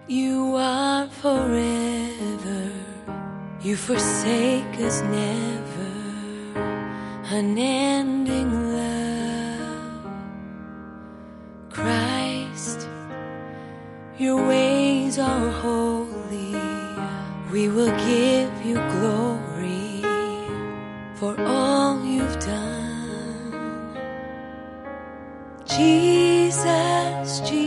You are forever, you forsake us never, unending love. Christ, your ways are holy, we will give you glory for all you've done. Jesus, Jesus.